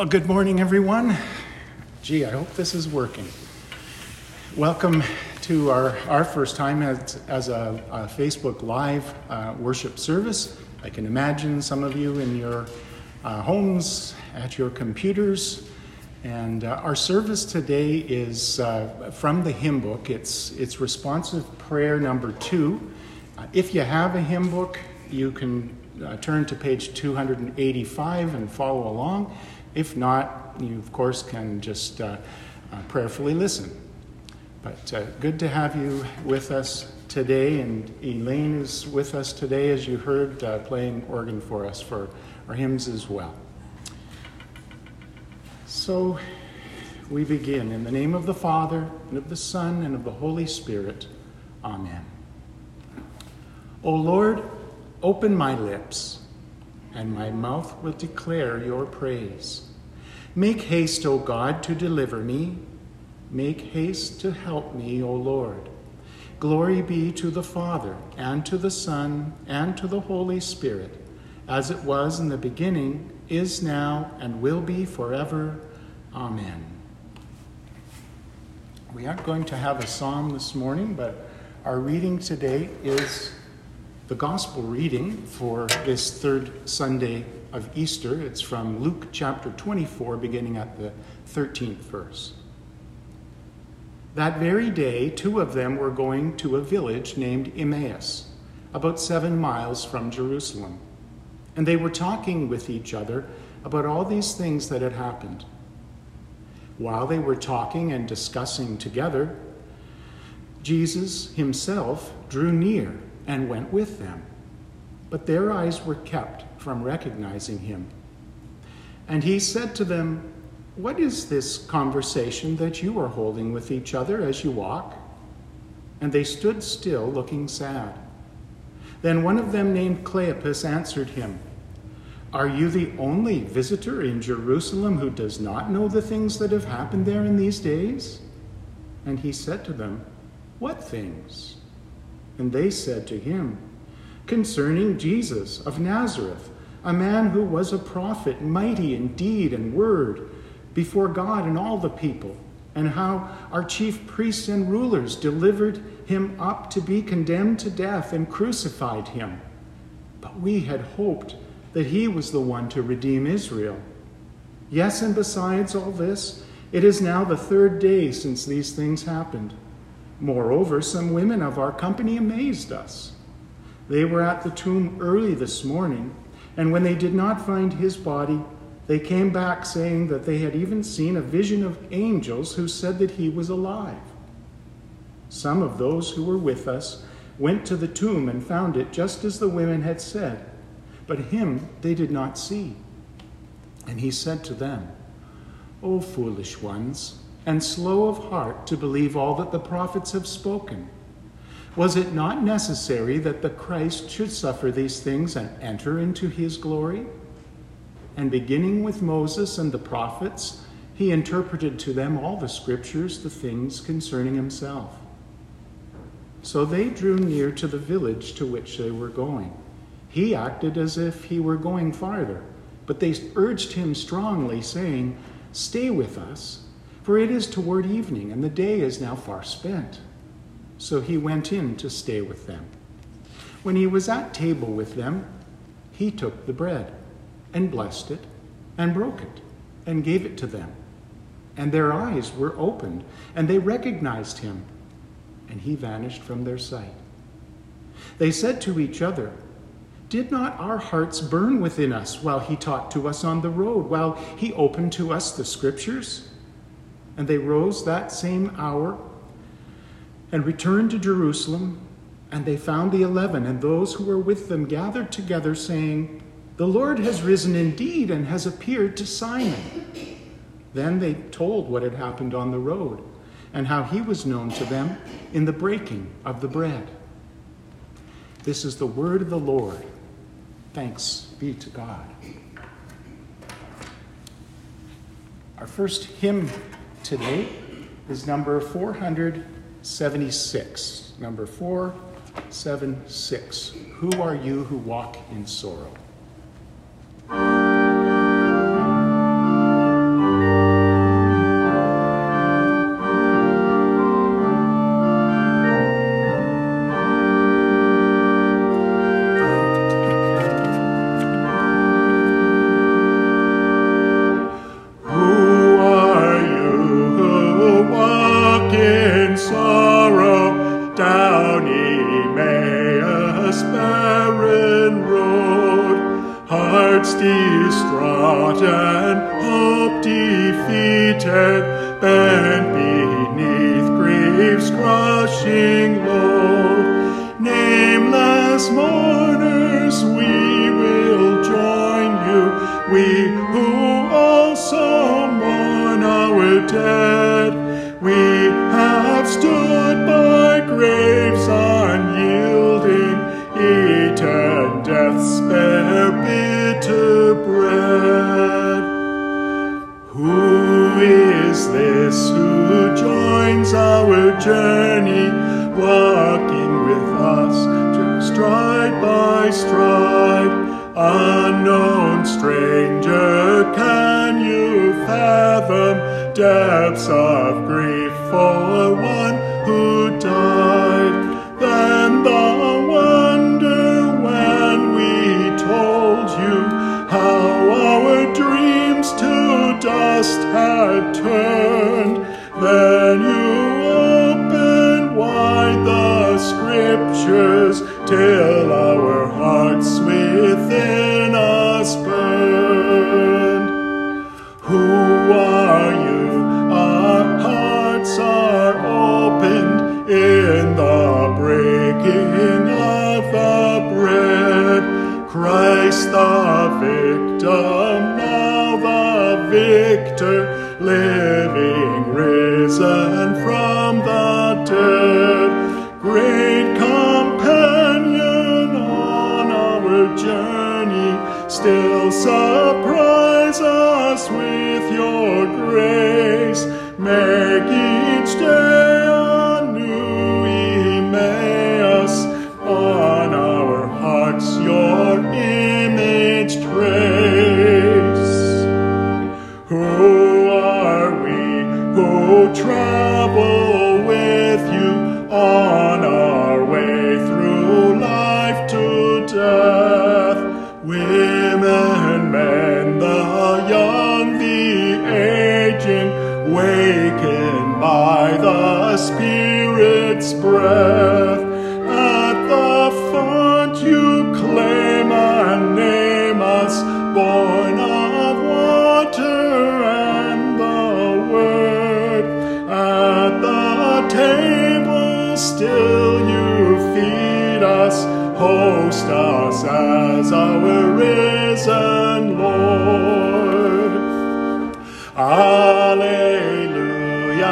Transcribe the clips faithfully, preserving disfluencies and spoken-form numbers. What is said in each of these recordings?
Well, good morning, everyone. Gee, I hope this is working. Welcome to our, our first time as, as a, a Facebook Live uh, worship service. I can imagine some of you in your uh, homes, at your computers. And uh, our service today is uh, from the hymn book. It's, it's responsive prayer number two. Uh, if you have a hymn book, you can uh, turn to page two hundred eighty-five and follow along. If not, you, of course, can just uh, uh, prayerfully listen. But uh, good to have you with us today, and Elaine is with us today, as you heard, uh, playing organ for us for our hymns as well. So we begin in the name of the Father, and of the Son, and of the Holy Spirit. Amen. O Lord, open my lips, and my mouth will declare your praise. Make haste, O God, to deliver me. Make haste to help me, O Lord. Glory be to the Father, and to the Son, and to the Holy Spirit, as it was in the beginning, is now, and will be forever. Amen. We aren't going to have a psalm this morning, but our reading today is the gospel reading for this third Sunday of Easter. It's from Luke chapter twenty-four, beginning at the thirteenth verse. That very day, two of them were going to a village named Emmaus, about seven miles from Jerusalem. And they were talking with each other about all these things that had happened. While they were talking and discussing together, Jesus himself drew near and went with them, but their eyes were kept from recognizing him. And he said to them, "What is this conversation that you are holding with each other as you walk?" And they stood still, looking sad. Then one of them, named Cleopas, answered him, "Are you the only visitor in Jerusalem who does not know the things that have happened there in these days?" And he said to them, "What things?" And they said to him, "Concerning Jesus of Nazareth, a man who was a prophet, mighty in deed and word, before God and all the people, and how our chief priests and rulers delivered him up to be condemned to death and crucified him. But we had hoped that he was the one to redeem Israel. Yes, and besides all this, it is now the third day since these things happened. Moreover, some women of our company amazed us. They were at the tomb early this morning, and when they did not find his body, they came back saying that they had even seen a vision of angels who said that he was alive. Some of those who were with us went to the tomb and found it just as the women had said, but him they did not see." And he said to them, "O foolish ones, and slow of heart to believe all that the prophets have spoken. Was it not necessary that the Christ should suffer these things and enter into his glory?" And beginning with Moses and the prophets, he interpreted to them all the scriptures, the things concerning himself. So they drew near to the village to which they were going. He acted as if he were going farther, but they urged him strongly, saying, "Stay with us, for it is toward evening, and the day is now far spent." So he went in to stay with them. When he was at table with them, he took the bread, and blessed it, and broke it, and gave it to them. And their eyes were opened, and they recognized him, and he vanished from their sight. They said to each other, "Did not our hearts burn within us while he talked to us on the road, while he opened to us the scriptures?" And they rose that same hour and returned to Jerusalem, and they found the eleven and those who were with them gathered together, saying, "The Lord has risen indeed and has appeared to Simon." Then they told what had happened on the road, and how he was known to them in the breaking of the bread. This is the word of the Lord. Thanks be to God. Our first hymn today is number four seventy-six. Number four seventy-six. Who are you who walk in sorrow? down Emmaus barren road, hearts distraught and hope defeated, bent beneath grief's crushing load. Nameless mourners, we will join you, we who also mourn our dead. We have stood by graves unyielding, eaten death's bare bitter bread. Who is this who joins our journey, walking with us stride by stride? Unknown stranger, can you fathom depths of grief for one who died? Then the wonder when we told you how our dreams to dust had turned. Then you opened wide the scriptures till our hearts within us burned. Who are you? Our hearts are opened in the breaking of the bread. Christ the victim, now the victor, living, risen from the dead. Great companion on our journey, still surprise us with your grace. Make each day a new Emmaus, on our hearts your image trace. Who are we who travel with you on our way through life to death? Women, men, the young, the aging, wakened by the Spirit's breath. At the font you claim and name us, born of water and the Word. At the table still you feed us, host us as our risen Lord. Alleluia,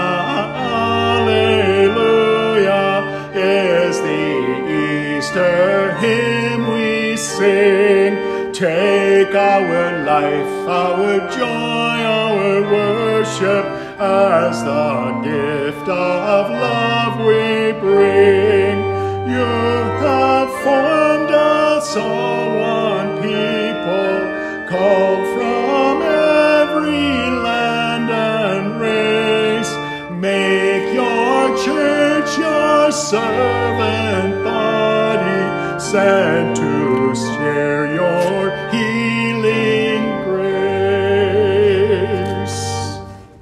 alleluia, is the Easter hymn we sing. Take our life, our joy, our worship, as the gift of love we bring. You have formed us all one people, called from every land and race. Make your church your servant body, sent to share your healing grace.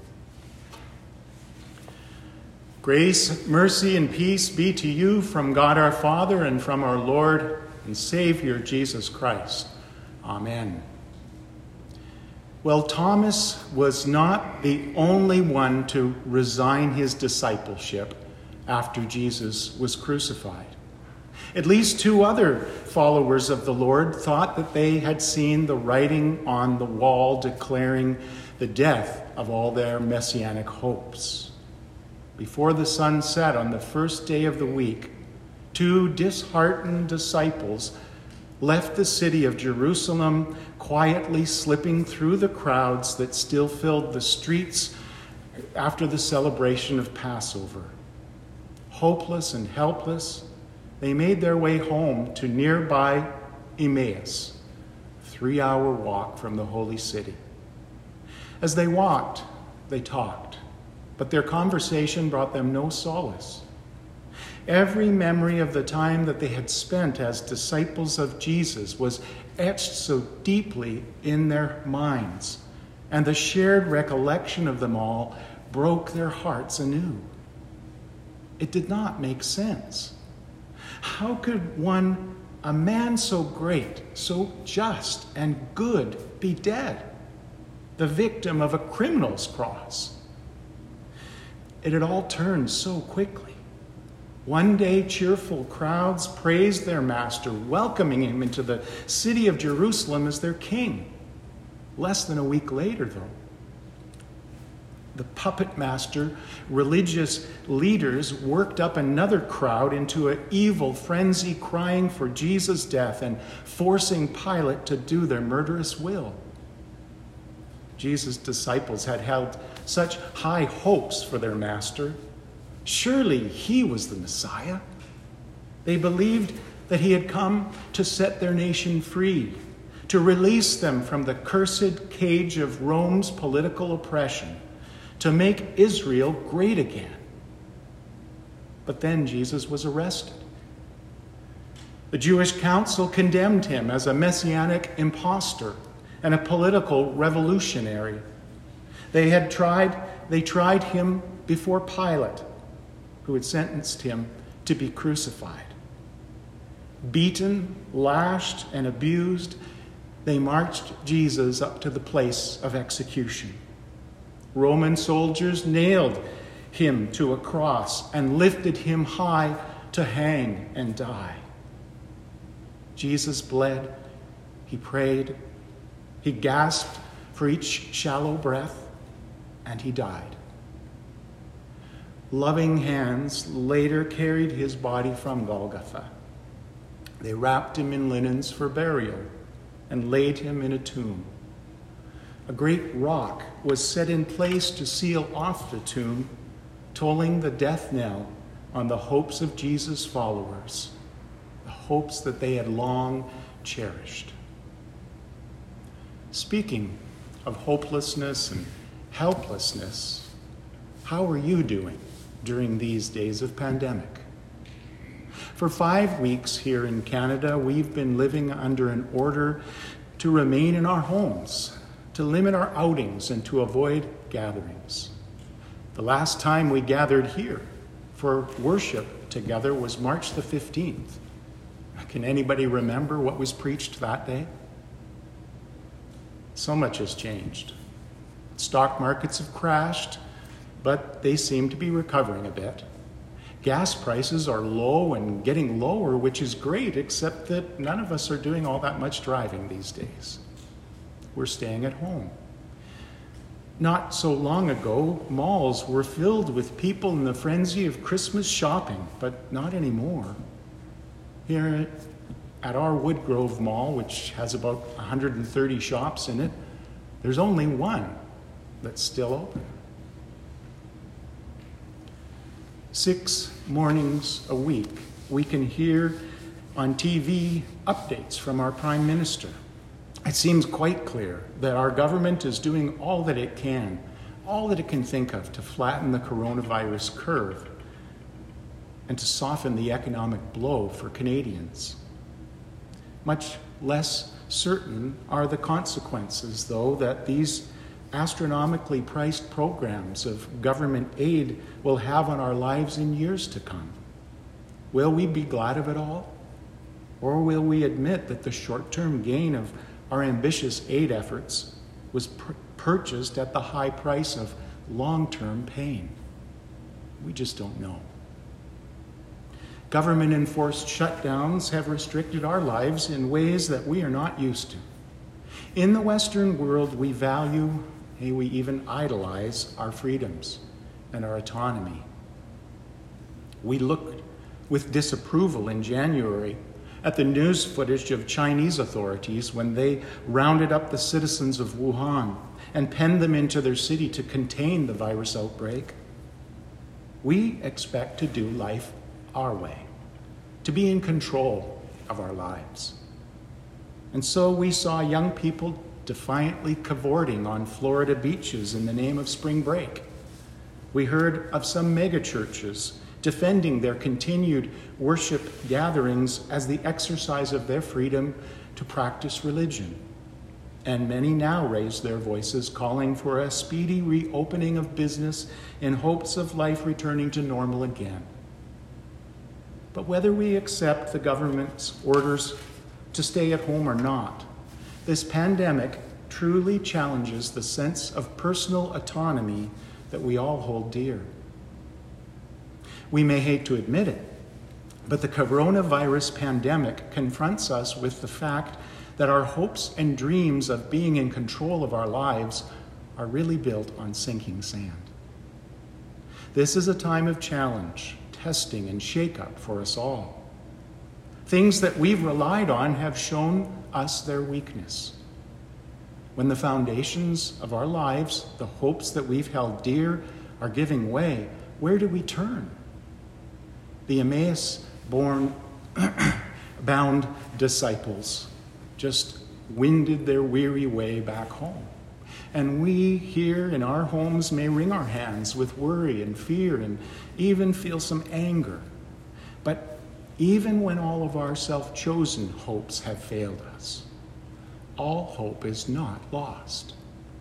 Grace, mercy, and peace be to you from God our Father and from our Lord and Savior Jesus Christ. Amen. Well, Thomas was not the only one to resign his discipleship after Jesus was crucified. At least two other followers of the Lord thought that they had seen the writing on the wall declaring the death of all their messianic hopes. Before the sun set on the first day of the week, two disheartened disciples left the city of Jerusalem, quietly slipping through the crowds that still filled the streets after the celebration of Passover. Hopeless and helpless, they made their way home to nearby Emmaus, a three-hour walk from the holy city. As they walked, they talked, but their conversation brought them no solace. Every memory of the time that they had spent as disciples of Jesus was etched so deeply in their minds, and the shared recollection of them all broke their hearts anew. It did not make sense. How could one, a man so great, so just and good, be dead, the victim of a criminal's cross? It had all turned so quickly. One day, cheerful crowds praised their master, welcoming him into the city of Jerusalem as their king. Less than a week later, though, the puppet master, religious leaders worked up another crowd into an evil frenzy, crying for Jesus' death and forcing Pilate to do their murderous will. Jesus' disciples had held such high hopes for their master. Surely he was the Messiah. They believed that he had come to set their nation free, to release them from the cursed cage of Rome's political oppression, to make Israel great again. But then Jesus was arrested. The Jewish council condemned him as a messianic impostor and a political revolutionary. They had tried, they tried him before Pilate, who had sentenced him to be crucified. Beaten, lashed, and abused, they marched Jesus up to the place of execution. Roman soldiers nailed him to a cross and lifted him high to hang and die. Jesus bled, he prayed, he gasped for each shallow breath, and he died. Loving hands later carried his body from Golgotha. They wrapped him in linens for burial and laid him in a tomb. A great rock was set in place to seal off the tomb, tolling the death knell on the hopes of Jesus' followers, the hopes that they had long cherished. Speaking of hopelessness and helplessness, how are you doing during these days of pandemic? For five weeks here in Canada, we've been living under an order to remain in our homes, to limit our outings, and to avoid gatherings. The last time we gathered here for worship together was March the fifteenth. Can anybody remember what was preached that day? So much has changed. Stock markets have crashed, but they seem to be recovering a bit. Gas prices are low and getting lower, which is great, except that none of us are doing all that much driving these days. We're staying at home. Not so long ago, malls were filled with people in the frenzy of Christmas shopping, but not anymore. Here at our Woodgrove Mall, which has about one hundred thirty shops in it, there's only one that's still open. Six mornings a week, we can hear on T V updates from our Prime Minister. It seems quite clear that our government is doing all that it can, all that it can think of to flatten the coronavirus curve and to soften the economic blow for Canadians. Much less certain are the consequences, though, that these astronomically priced programs of government aid will have on our lives in years to come. Will we be glad of it all? Or will we admit that the short-term gain of our ambitious aid efforts was pur- purchased at the high price of long-term pain? We just don't know. Government-enforced shutdowns have restricted our lives in ways that we are not used to. In the Western world, we value, hey, we even idolize our freedoms and our autonomy. We looked with disapproval in January at the news footage of Chinese authorities when they rounded up the citizens of Wuhan and penned them into their city to contain the virus outbreak. We expect to do life our way, to be in control of our lives. And so we saw young people defiantly cavorting on Florida beaches in the name of spring break. We heard of some megachurches defending their continued worship gatherings as the exercise of their freedom to practice religion. And many now raise their voices calling for a speedy reopening of business in hopes of life returning to normal again. but whether we accept the government's orders to stay at home or not, this pandemic truly challenges the sense of personal autonomy that we all hold dear. We may hate to admit it, but the coronavirus pandemic confronts us with the fact that our hopes and dreams of being in control of our lives are really built on sinking sand. This is a time of challenge, testing, and shake-up for us all. Things that we've relied on have shown us their weakness. When the foundations of our lives, the hopes that we've held dear, are giving way, where do we turn? The Emmaus-born, bound disciples just wended their weary way back home. And we here in our homes may wring our hands with worry and fear and even feel some anger. But even when all of our self-chosen hopes have failed us, all hope is not lost.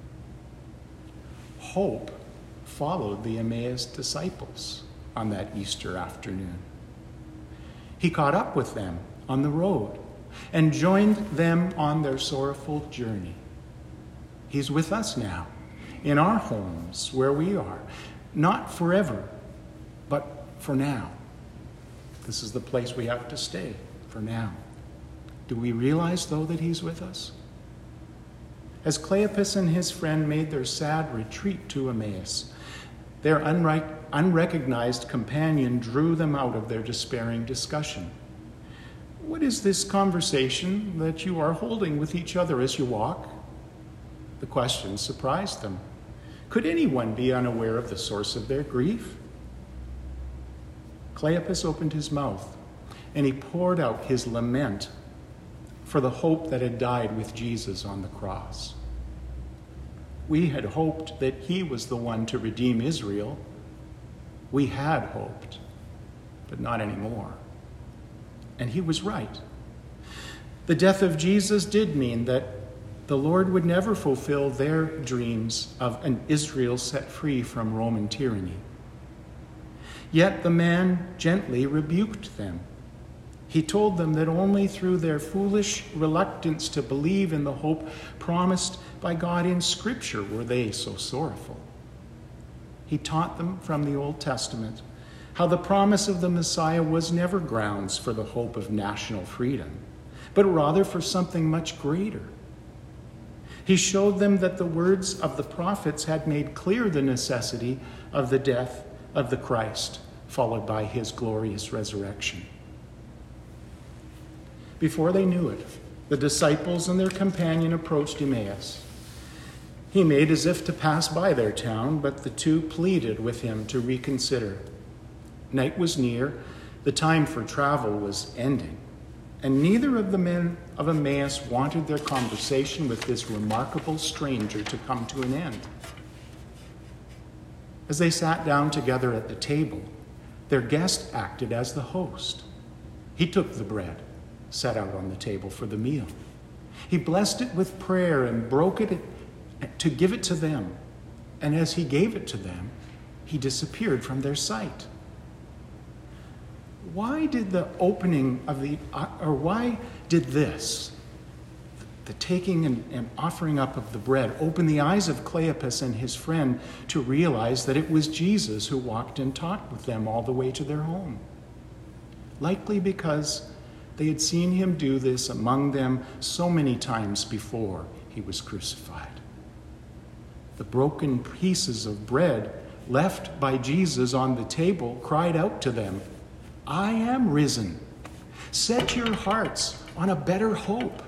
Hope followed the Emmaus disciples on that Easter afternoon. He caught up with them on the road and joined them on their sorrowful journey. He's with us now, in our homes where we are, not forever, but for now. This is the place we have to stay, for now. Do we realize, though, that he's with us? As Cleopas and his friend made their sad retreat to Emmaus, their unre- unrecognized companion drew them out of their despairing discussion. What is this conversation that you are holding with each other as you walk? The question surprised them. Could anyone be unaware of the source of their grief? Cleopas opened his mouth, and he poured out his lament for the hope that had died with Jesus on the cross. We had hoped that he was the one to redeem Israel. We had hoped, but not anymore. And he was right. The death of Jesus did mean that the Lord would never fulfill their dreams of an Israel set free from Roman tyranny. Yet the man gently rebuked them. He told them that only through their foolish reluctance to believe in the hope promised by God in Scripture were they so sorrowful. He taught them from the Old Testament how the promise of the Messiah was never grounds for the hope of national freedom, but rather for something much greater. He showed them that the words of the prophets had made clear the necessity of the death of the Christ, followed by his glorious resurrection. Before they knew it, the disciples and their companion approached Emmaus. He made as if to pass by their town, but the two pleaded with him to reconsider. Night was near, the time for travel was ending, and neither of the men of Emmaus wanted their conversation with this remarkable stranger to come to an end. As they sat down together at the table, their guest acted as the host. He took the bread set out on the table for the meal. He blessed it with prayer and broke it to give it to them. And as he gave it to them, he disappeared from their sight. Why did the opening of the, or why did this, the taking and, and offering up of the bread, open the eyes of Cleopas and his friend to realize that it was Jesus who walked and talked with them all the way to their home? Likely because they had seen him do this among them so many times before he was crucified. The broken pieces of bread left by Jesus on the table cried out to them, "I am risen. Set your hearts on a better hope."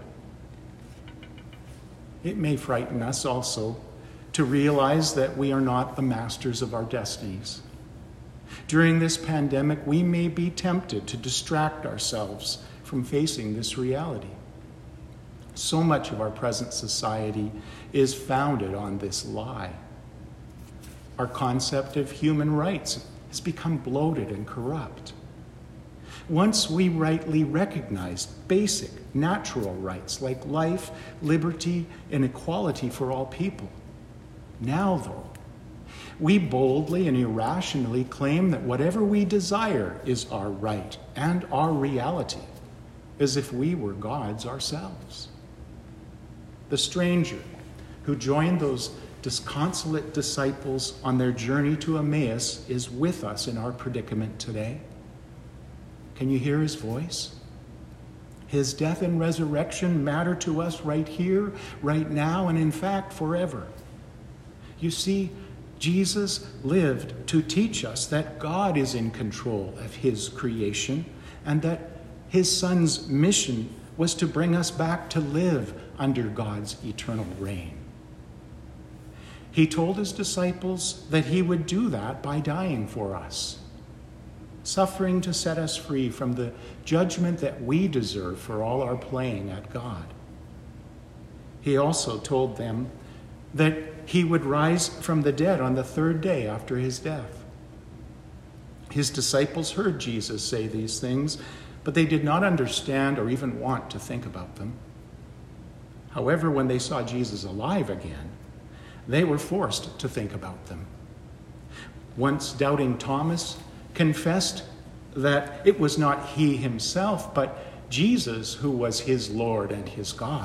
It may frighten us also to realize that we are not the masters of our destinies. During this pandemic, we may be tempted to distract ourselves from facing this reality. So much of our present society is founded on this lie. Our concept of human rights has become bloated and corrupt. Once we rightly recognized basic natural rights like life, liberty, and equality for all people. Now, though, we boldly and irrationally claim that whatever we desire is our right and our reality, as if we were gods ourselves. The stranger who joined those disconsolate disciples on their journey to Emmaus is with us in our predicament today. Can you hear his voice? His death and resurrection matter to us right here, right now, and in fact, forever. You see, Jesus lived to teach us that God is in control of his creation and that his Son's mission was to bring us back to live under God's eternal reign. He told his disciples that he would do that by dying for us, suffering to set us free from the judgment that we deserve for all our playing at God. He also told them that he would rise from the dead on the third day after his death. His disciples heard Jesus say these things, but they did not understand or even want to think about them. However, when they saw Jesus alive again, they were forced to think about them. Once doubting Thomas confessed that it was not he himself, but Jesus who was his Lord and his God.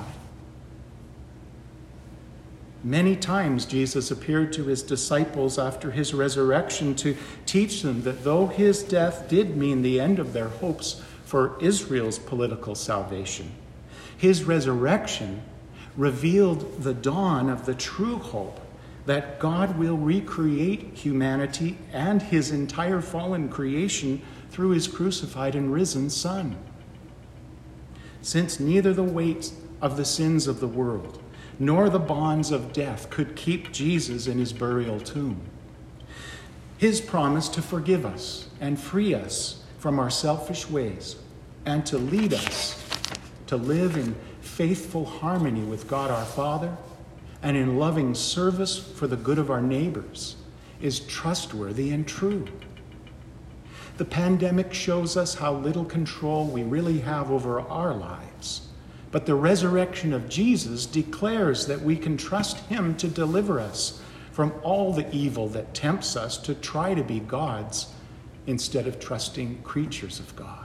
Many times Jesus appeared to his disciples after his resurrection to teach them that though his death did mean the end of their hopes for Israel's political salvation, his resurrection revealed the dawn of the true hope that God will recreate humanity and his entire fallen creation through his crucified and risen Son. Since neither the weight of the sins of the world nor the bonds of death could keep Jesus in his burial tomb, his promise to forgive us and free us from our selfish ways and to lead us to live in faithful harmony with God our Father and in loving service for the good of our neighbors is trustworthy and true. The pandemic shows us how little control we really have over our lives, but the resurrection of Jesus declares that we can trust him to deliver us from all the evil that tempts us to try to be gods instead of trusting creatures of God.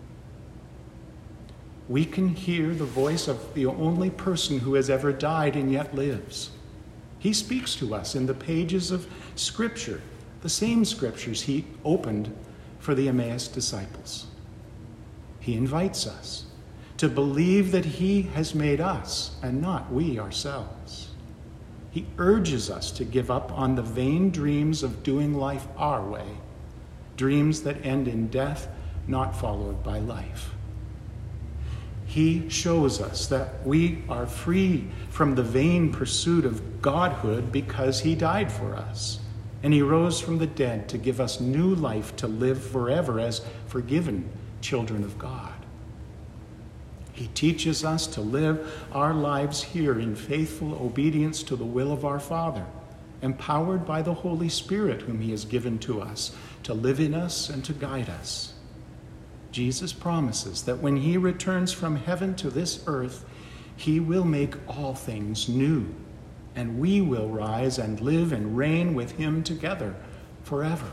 We can hear the voice of the only person who has ever died and yet lives. He speaks to us in the pages of Scripture, the same Scriptures he opened for the Emmaus disciples. He invites us to believe that he has made us and not we ourselves. He urges us to give up on the vain dreams of doing life our way, dreams that end in death, not followed by life. He shows us that we are free from the vain pursuit of godhood because he died for us, and he rose from the dead to give us new life to live forever as forgiven children of God. He teaches us to live our lives here in faithful obedience to the will of our Father, empowered by the Holy Spirit whom he has given to us to live in us and to guide us. Jesus promises that when he returns from heaven to this earth, he will make all things new, and we will rise and live and reign with him together forever.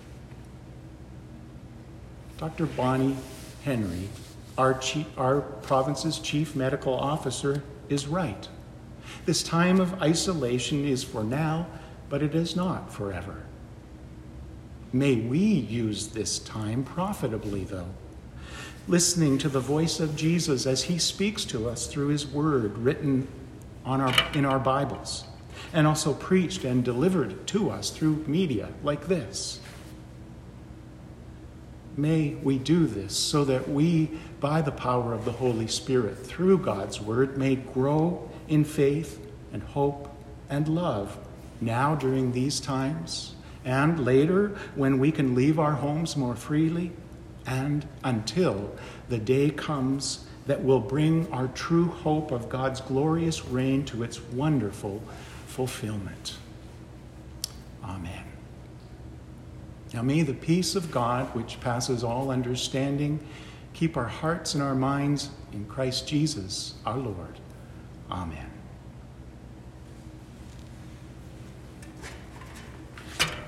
Doctor Bonnie Henry, our, chief, our province's chief medical officer, is right. This time of isolation is for now, but it is not forever. May we use this time profitably, though, listening to the voice of Jesus as he speaks to us through his word written on our, in our Bibles, and also preached and delivered to us through media like this. May we do this so that we, by the power of the Holy Spirit, through God's word, may grow in faith and hope and love now during these times, and later when we can leave our homes more freely, and until the day comes that will bring our true hope of God's glorious reign to its wonderful fulfillment. Amen. Now may the peace of God, which passes all understanding, keep our hearts and our minds in Christ Jesus, our Lord. Amen.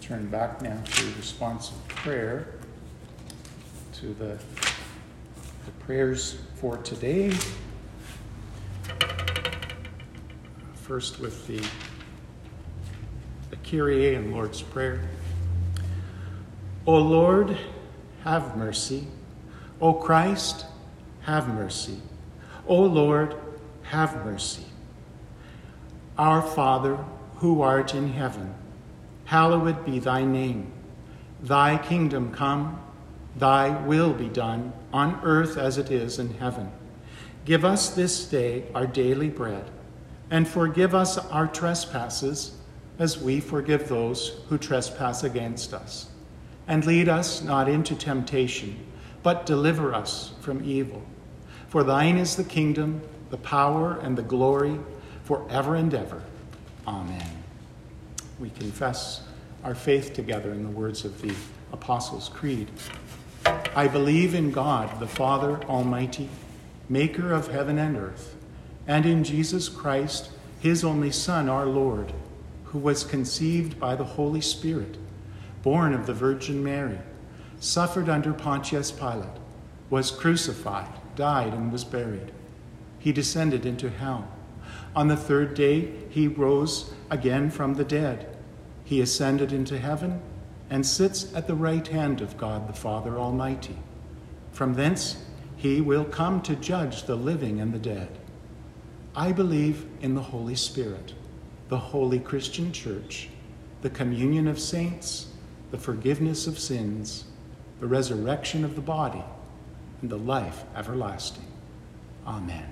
turn back now to responsive prayer, to the, the prayers for today. First with the, the Kyrie and Lord's Prayer. O Lord, have mercy. O Christ, have mercy. O Lord, have mercy. Our Father, who art in heaven, hallowed be thy name. Thy kingdom come, thy will be done, on earth as it is in heaven. Give us this day our daily bread, and forgive us our trespasses, as we forgive those who trespass against us. And lead us not into temptation, but deliver us from evil. For thine is the kingdom, the power, and the glory, forever and ever. Amen. We confess our faith together in the words of the Apostles' Creed. I believe in God, the Father Almighty, maker of heaven and earth, and in Jesus Christ, his only Son, our Lord, who was conceived by the Holy Spirit, born of the Virgin Mary, suffered under Pontius Pilate, was crucified, died, and was buried. He descended into hell. On the third day, he rose again from the dead. He ascended into heaven and sits at the right hand of God the Father Almighty. From thence, he will come to judge the living and the dead. I believe in the Holy Spirit, the holy Christian Church, the communion of saints, the forgiveness of sins, the resurrection of the body, and the life everlasting. Amen.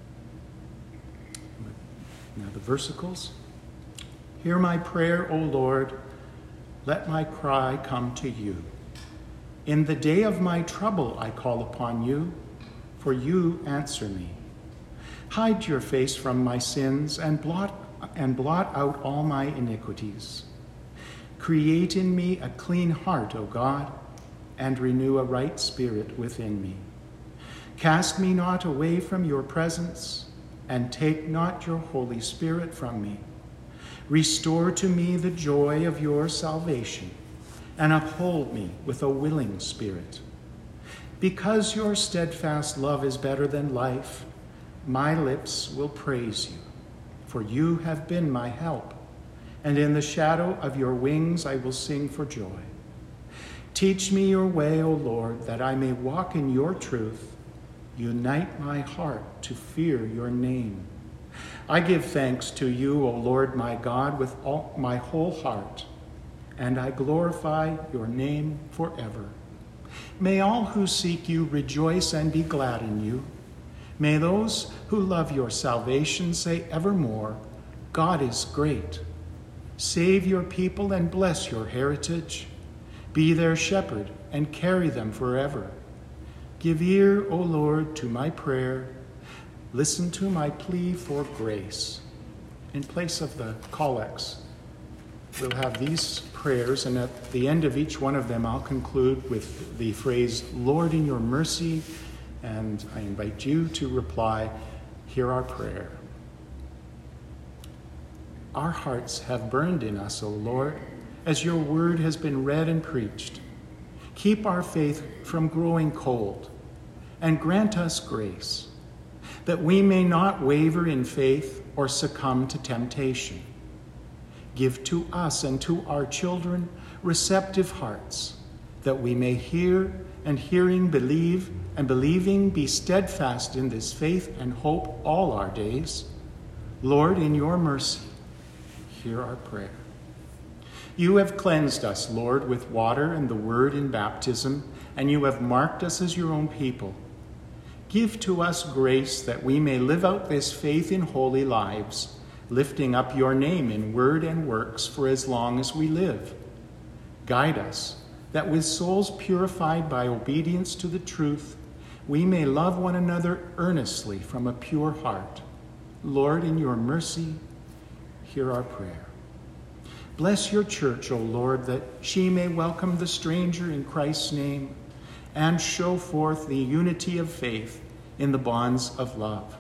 Now the versicles. Hear my prayer, O Lord. Let my cry come to you. In the day of my trouble I call upon you, for you answer me. Hide your face from my sins and blot, and blot out all my iniquities. Create in me a clean heart, O God, and renew a right spirit within me. Cast me not away from your presence, and take not your Holy Spirit from me. Restore to me the joy of your salvation, and uphold me with a willing spirit. Because your steadfast love is better than life, my lips will praise you, for you have been my help, and in the shadow of your wings I will sing for joy. Teach me your way, O Lord, that I may walk in your truth. Unite my heart to fear your name. I give thanks to you, O Lord my God, with all my whole heart, and I glorify your name forever. May all who seek you rejoice and be glad in you. May those who love your salvation say evermore, God is great. Save your people and bless your heritage. Be their shepherd and carry them forever. Give ear, O Lord, to my prayer. Listen to my plea for grace. In place of the collects, we'll have these prayers, and at the end of each one of them, I'll conclude with the phrase, Lord, in your mercy, and I invite you to reply, hear our prayer. Our hearts have burned in us, O Lord, as your word has been read and preached. Keep our faith from growing cold, and grant us grace, that we may not waver in faith or succumb to temptation. Give to us and to our children receptive hearts, that we may hear, and hearing believe, and believing be steadfast in this faith and hope all our days. Lord, in your mercy, hear our prayer. You have cleansed us, Lord, with water and the word in baptism, and you have marked us as your own people. Give to us grace that we may live out this faith in holy lives, lifting up your name in word and works for as long as we live. Guide us, that with souls purified by obedience to the truth, we may love one another earnestly from a pure heart. Lord, in your mercy, hear our prayer. Bless your church, O Lord, that she may welcome the stranger in Christ's name and show forth the unity of faith in the bonds of love.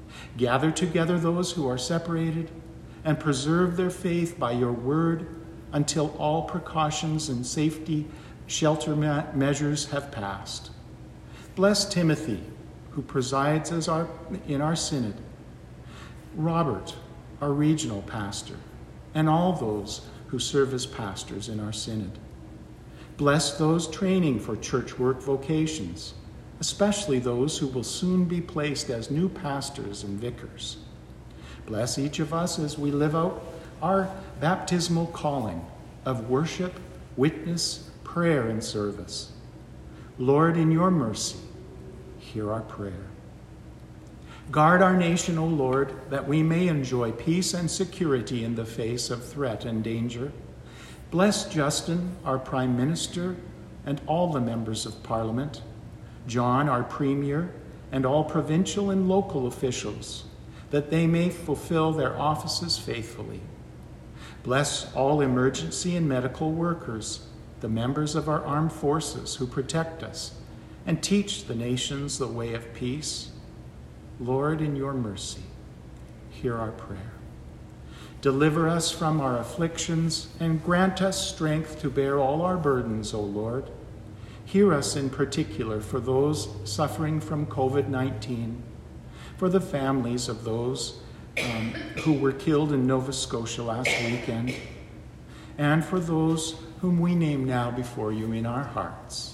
Gather together those who are separated and preserve their faith by your word, until all precautions and safety shelter me- measures have passed. Bless Timothy, who presides as our, in our synod, Robert, our regional pastor, and all those who serve as pastors in our synod. Bless those training for church work vocations, especially those who will soon be placed as new pastors and vicars. Bless each of us as we live out our baptismal calling of worship, witness, prayer, and service. Lord, in your mercy, hear our prayer. Guard our nation, O Lord, that we may enjoy peace and security in the face of threat and danger. Bless Justin, our Prime Minister, and all the members of Parliament, John, our Premier, and all provincial and local officials, that they may fulfill their offices faithfully. Bless all emergency and medical workers, the members of our armed forces who protect us, and teach the nations the way of peace. Lord, in your mercy, hear our prayer. Deliver us from our afflictions and grant us strength to bear all our burdens, O Lord. Hear us in particular for those suffering from covid nineteen, for the families of those um, who were killed in Nova Scotia last weekend, and for those whom we name now before you in our hearts.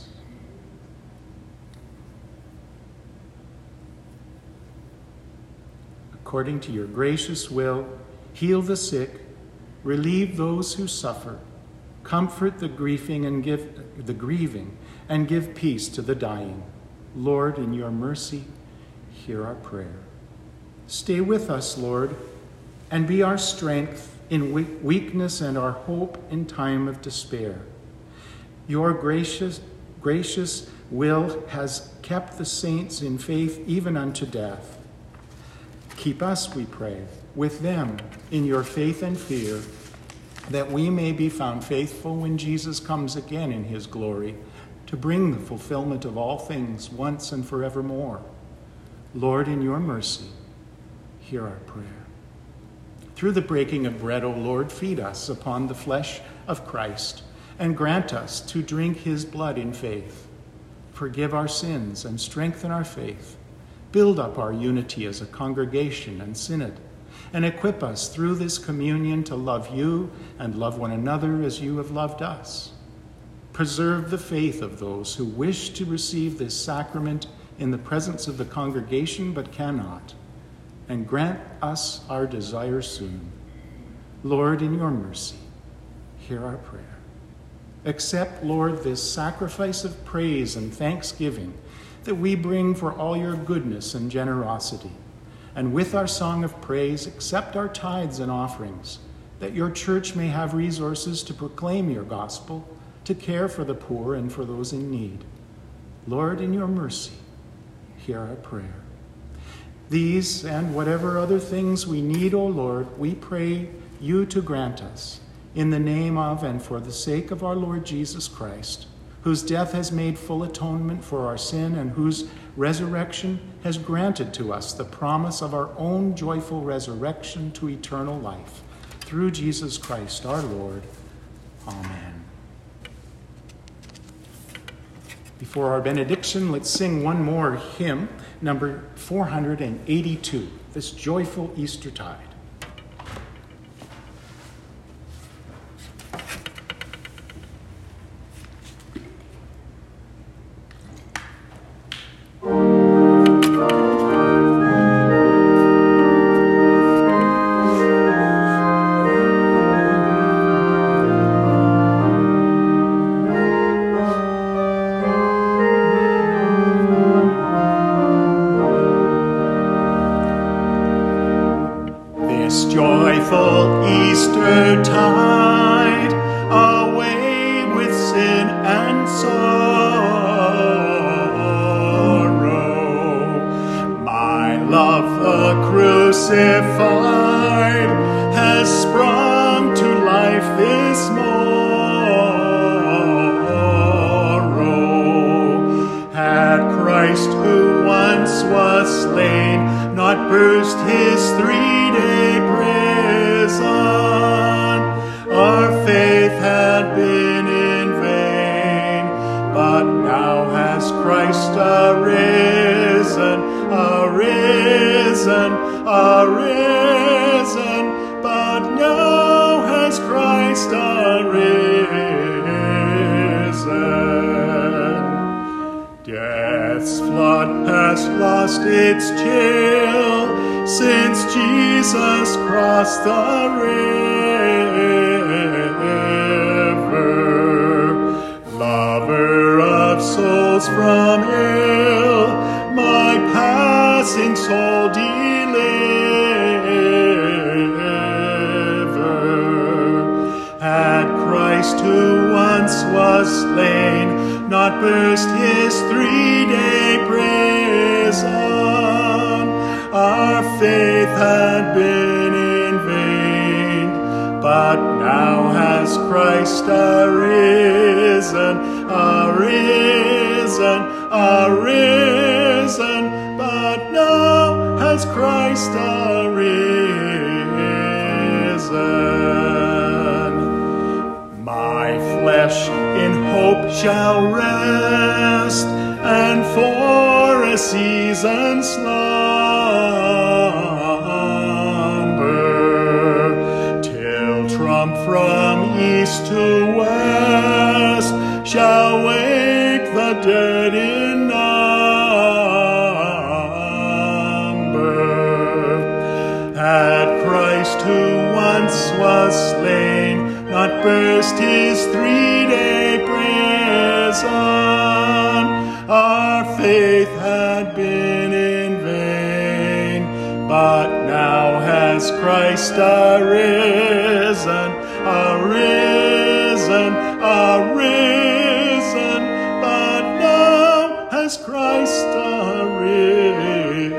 According to your gracious will, heal the sick, relieve those who suffer, comfort the grieving and give the grieving, and give peace to the dying. Lord, in your mercy, hear our prayer. Stay with us, Lord, and be our strength in weakness and our hope in time of despair. Your gracious, gracious will has kept the saints in faith even unto death. Keep us, we pray, with them in your faith and fear, that we may be found faithful when Jesus comes again in his glory to bring the fulfillment of all things once and forevermore. Lord, in your mercy, hear our prayer. Through the breaking of bread, O Lord, feed us upon the flesh of Christ and grant us to drink his blood in faith. Forgive our sins and strengthen our faith. Build up our unity as a congregation and synod, and equip us through this communion to love you and love one another as you have loved us. Preserve the faith of those who wish to receive this sacrament in the presence of the congregation but cannot, and grant us our desire soon. Lord, in your mercy, hear our prayer. Accept, Lord, this sacrifice of praise and thanksgiving that we bring for all your goodness and generosity. And with our song of praise, accept our tithes and offerings, that your church may have resources to proclaim your gospel, to care for the poor and for those in need. Lord, in your mercy, hear our prayer. These and whatever other things we need, O Lord, we pray you to grant us, in the name of and for the sake of our Lord Jesus Christ, whose death has made full atonement for our sin and whose resurrection has granted to us the promise of our own joyful resurrection to eternal life. Through Jesus Christ our Lord. Amen. Before our benediction, let's sing one more hymn, number four hundred eighty-two, This Joyful Eastertide. Faith has Christ arisen, arisen, arisen, but now has Christ arisen. Death's flood has lost its chill since Jesus crossed the river. Lover of souls from ill, my passing soul deliver. Had Christ, who once was slain, not burst his three-day prison, our faith had been in vain. But now has Christ arisen, arisen, arisen, but now has Christ arisen. My flesh in hope shall rest, and for a season slumber, till trump from east to west shall wake the dead in number. Had Christ, who once was slain, not burst his three-day prison, our faith had been in vain. But now has Christ arisen, arisen, arisen, but now has Christ arisen.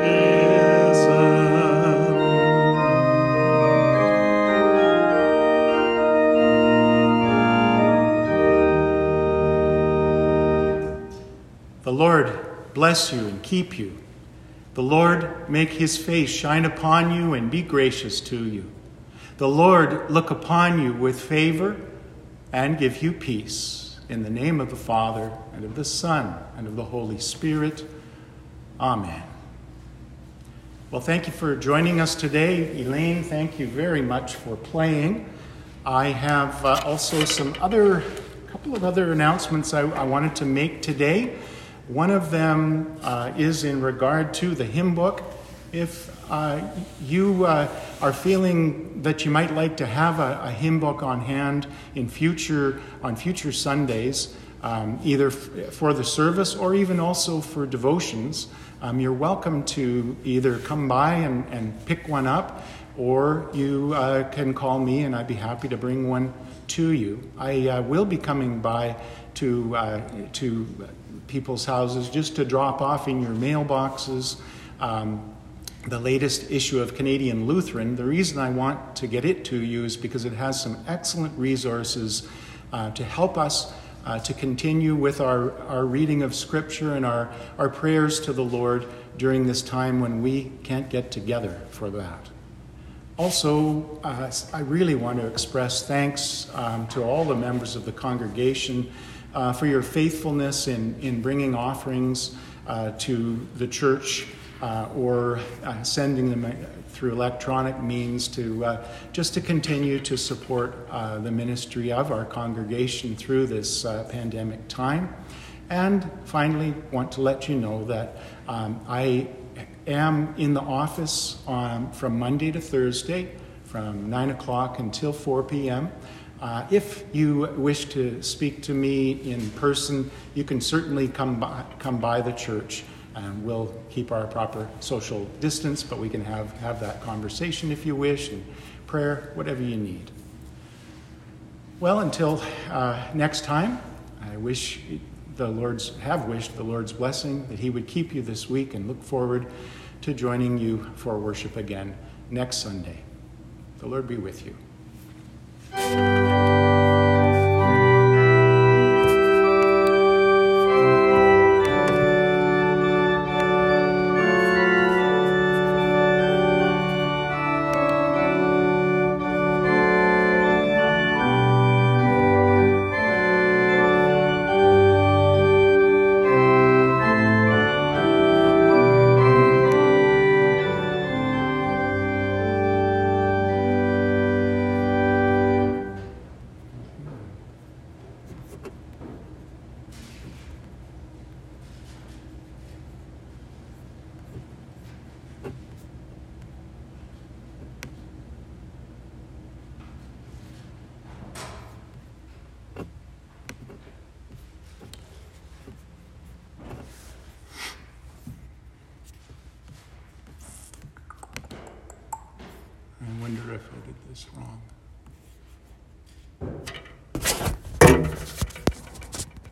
The Lord bless you and keep you. The Lord make his face shine upon you and be gracious to you. The Lord look upon you with favor and give you peace. In the name of the Father, and of the Son, and of the Holy Spirit. Amen. Well, thank you for joining us today. Elaine, thank you very much for playing. I have uh, also some other, couple of other announcements I, I wanted to make today. One of them uh, is in regard to the hymn book. If uh, you uh, are feeling that you might like to have a, a hymn book on hand in future on future Sundays, um, either f- for the service or even also for devotions, um, you're welcome to either come by and, and pick one up, or you uh, can call me and I'd be happy to bring one to you. I uh, will be coming by to uh, to people's houses just to drop off in your mailboxes um, the latest issue of Canadian Lutheran. The reason I want to get it to you is because it has some excellent resources uh, to help us uh, to continue with our, our reading of Scripture and our, our prayers to the Lord during this time when we can't get together for that. Also, uh, I really want to express thanks um, to all the members of the congregation uh, for your faithfulness in, in bringing offerings uh, to the church uh, or uh, sending them through electronic means to uh, just to continue to support uh, the ministry of our congregation through this uh, pandemic time. And finally, want to let you know that um, I am in the office um, from Monday to Thursday from nine o'clock until four p.m. Uh, if you wish to speak to me in person, you can certainly come by, come by the church, and we'll keep our proper social distance, but we can have, have that conversation if you wish, and prayer, whatever you need. Well, until uh, next time, I wish the Lord's, have wished the Lord's blessing, that he would keep you this week, and look forward to joining you for worship again next Sunday. The Lord be with you. this wrong.